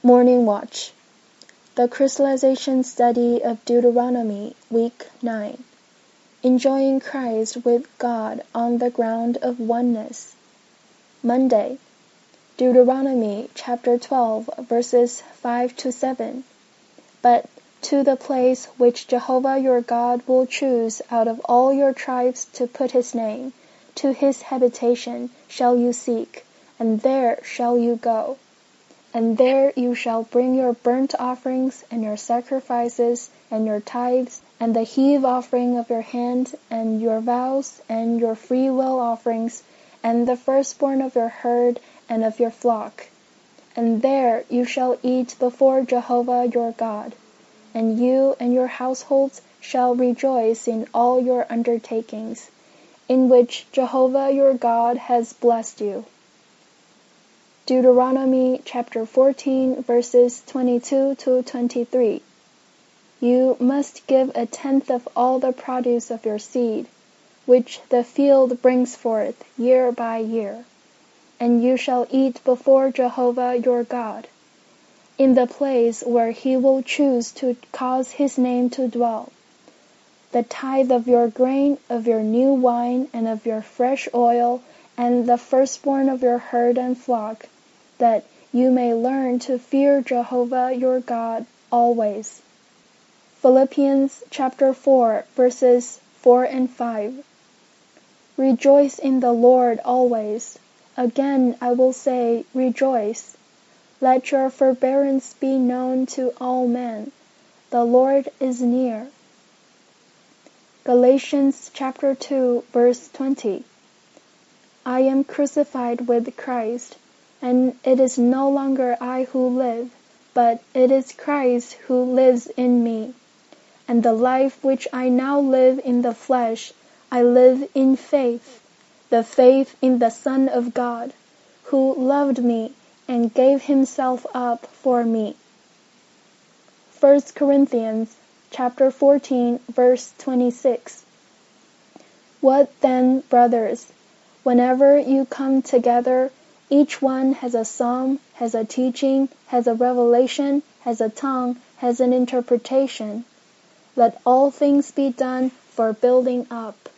Morning Watch. The Crystallization Study of Deuteronomy, Week 9. Enjoying Christ with God on the Ground of Oneness. Monday. Deuteronomy chapter 12, verses 5 to 7. But to the place which Jehovah your God will choose out of all your tribes to put his name, to his habitation shall you seek, and there shall you go. And there you shall bring your burnt offerings, and your sacrifices, and your tithes, and the heave offering of your hand, and your vows, and your freewill offerings, and the firstborn of your herd and of your flock. And there you shall eat before Jehovah your God. And you and your households shall rejoice in all your undertakings, in which Jehovah your God has blessed you. Deuteronomy chapter 14, verses 22 to 23. You must give a tenth of all the produce of your seed, which the field brings forth year by year. And you shall eat before Jehovah your God, in the place where he will choose to cause his name to dwell. The tithe of your grain, of your new wine, and of your fresh oil, and the firstborn of your herd and flock, that you may learn to fear Jehovah your God always. Philippians chapter 4, verses 4 and 5. Rejoice in the Lord always. Again I will say, rejoice. Let your forbearance be known to all men. The Lord is near. Galatians chapter 2, verse 20. I am crucified with Christ, and it is no longer I who live, but it is Christ who lives in me. And the life which I now live in the flesh, I live in faith, the faith in the Son of God, who loved me and gave himself up for me. 1 Corinthians chapter 14, verse 26. What then, brothers? Whenever you come together, each one has a psalm, has a teaching, has a revelation, has a tongue, has an interpretation. Let all things be done for building up.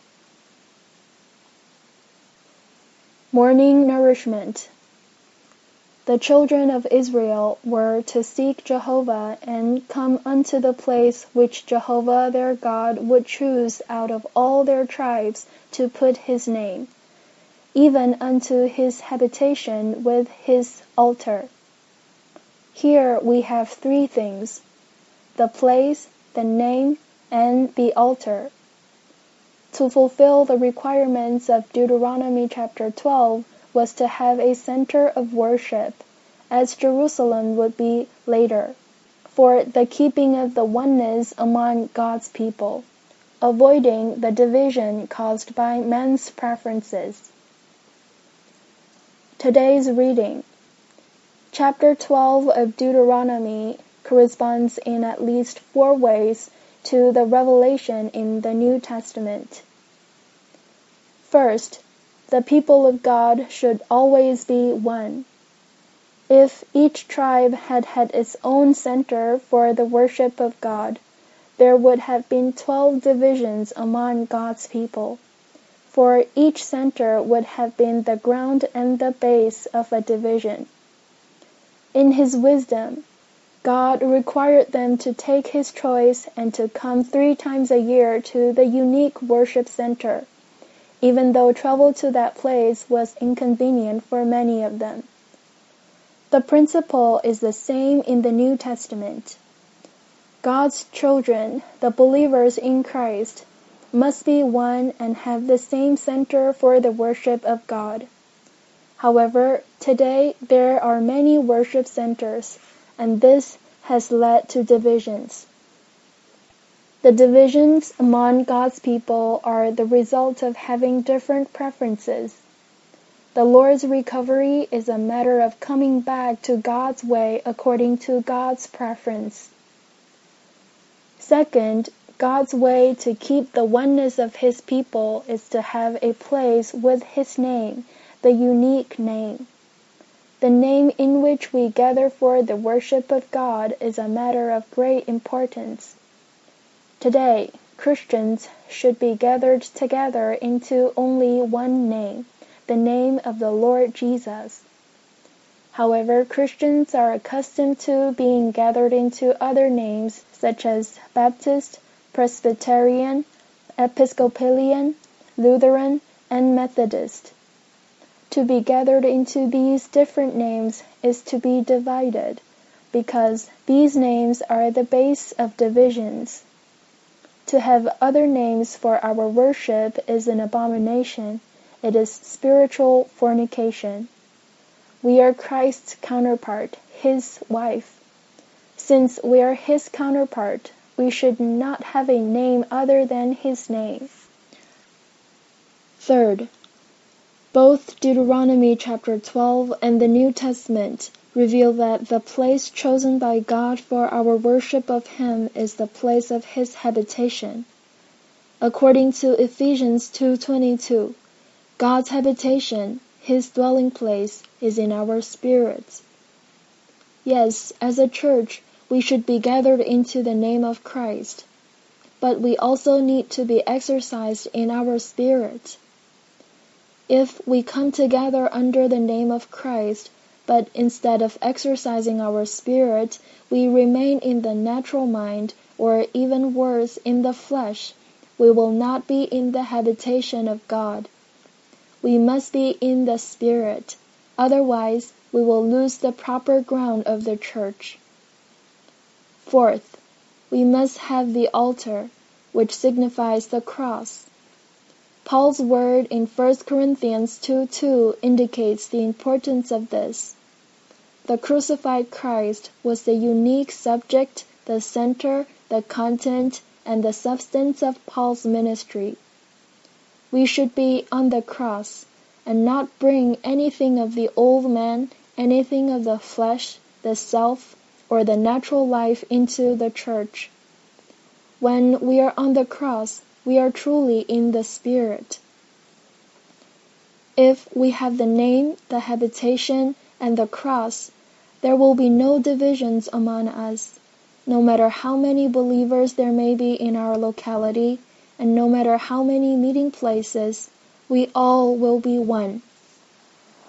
Morning Nourishment. The children of Israel were to seek Jehovah and come unto the place which Jehovah their God would choose out of all their tribes to put his name, even unto his habitation with his altar. Here we have three things: the place, the name, and the altar. To fulfill the requirements of Deuteronomy chapter 12 was to have a center of worship, as Jerusalem would be later, for the keeping of the oneness among God's people, avoiding the division caused by man's preferences. Today's reading. Chapter 12 of Deuteronomy corresponds in at least 4 ways to the revelation in the New Testament. First, the people of God should always be one. If each tribe had had its own center for the worship of God, there would have been 12 divisions among God's people, for each center would have been the ground and the base of a division. In his wisdom, God required them to take his choice and to come 3 times a year to the unique worship center, even though travel to that place was inconvenient for many of them. The principle is the same in the New Testament. God's children, the believers in Christ, must be one and have the same center for the worship of God. However, today there are many worship centers, and this has led to divisions. The divisions among God's people are the result of having different preferences. The Lord's recovery is a matter of coming back to God's way according to God's preference. Second, God's way to keep the oneness of his people is to have a place with his name, the unique name. The name in which we gather for the worship of God is a matter of great importance. Today, Christians should be gathered together into only one name, the name of the Lord Jesus. However, Christians are accustomed to being gathered into other names such as Baptist, Presbyterian, Episcopalian, Lutheran, and Methodist. To be gathered into these different names is to be divided, because these names are the base of divisions. To have other names for our worship is an abomination. It is spiritual fornication. We are Christ's counterpart, His wife. Since we are His counterpart, we should not have a name other than His name. Third, both Deuteronomy chapter 12 and the New Testament reveal that the place chosen by God for our worship of Him is the place of His habitation. According to Ephesians 2:22, God's habitation, His dwelling place, is in our spirits. Yes, as a church, we should be gathered into the name of Christ, but we also need to be exercised in our spirit. If we come together under the name of Christ, but instead of exercising our spirit, we remain in the natural mind, or even worse, in the flesh, we will not be in the habitation of God. We must be in the Spirit, otherwise we will lose the proper ground of the church. Fourth, we must have the altar, which signifies the cross. Paul's word in 1 Corinthians 2:2 indicates the importance of this. The crucified Christ was the unique subject, the center, the content, and the substance of Paul's ministry. We should be on the cross, and not bring anything of the old man, anything of the flesh, the self, or the natural life into the church. When we are on the cross, we are truly in the Spirit. If we have the name, the habitation, and the cross, there will be no divisions among us, no matter how many believers there may be in our locality, and no matter how many meeting places, we all will be one.